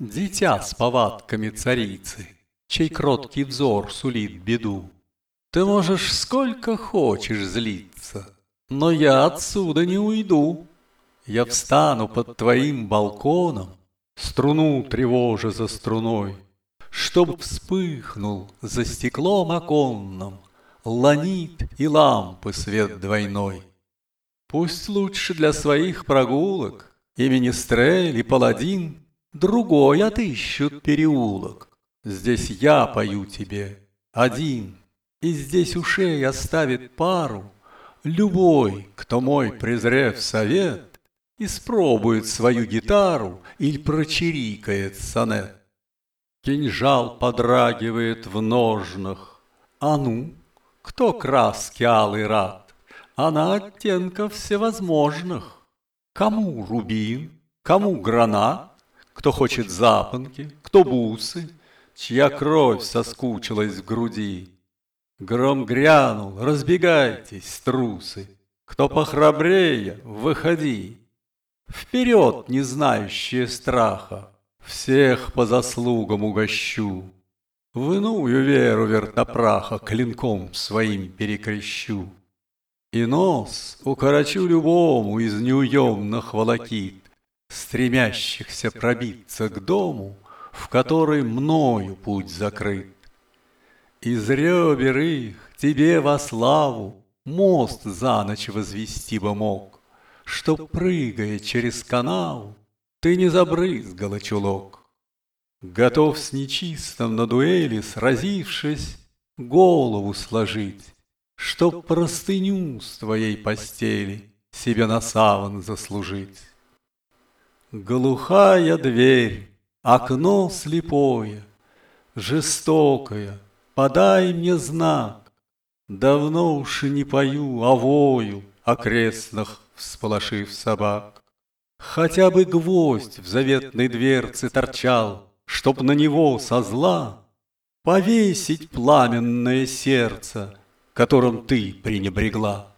Дитя с повадками царицы, чей кроткий взор сулит беду. Ты можешь сколько хочешь злиться, но я отсюда не уйду. Я встану под твоим балконом, струну тревожа за струной, чтоб вспыхнул за стеклом оконным ланит и лампы свет двойной. Пусть лучше для своих прогулок и министрель, и паладин другой отыщут переулок. Здесь я пою тебе один, и здесь ушей оставит пару любой, кто мой, презрев совет, испробует свою гитару или прочирикает сонет. Кинжал подрагивает в ножнах. А ну, кто краски алый рад? Она оттенков всевозможных. Кому рубин, кому гранат, кто хочет запонки, кто бусы, чья кровь соскучилась в груди. Гром грянул, разбегайтесь, трусы, кто похрабрее, выходи. Вперед, не знающие страха, всех по заслугам угощу. В иную веру вертопраха клинком своим перекрещу. И нос укорочу любому из неуемных волокит, стремящихся пробиться к дому, в который мною путь закрыт. Из ребер их тебе во славу мост за ночь возвести бы мог, чтоб, прыгая через канаву, ты не забрызгала чулок. Готов с нечистым на дуэли, сразившись, голову сложить, чтоб простыню с твоей постели себе на саван заслужить. Глухая дверь, окно слепое, жестокое, подай мне знак. Давно уж и не пою, а вою, окрестных всполошив собак. Хотя бы гвоздь в заветной дверце торчал, чтоб на него со зла повесить пламенное сердце, которым ты пренебрегла.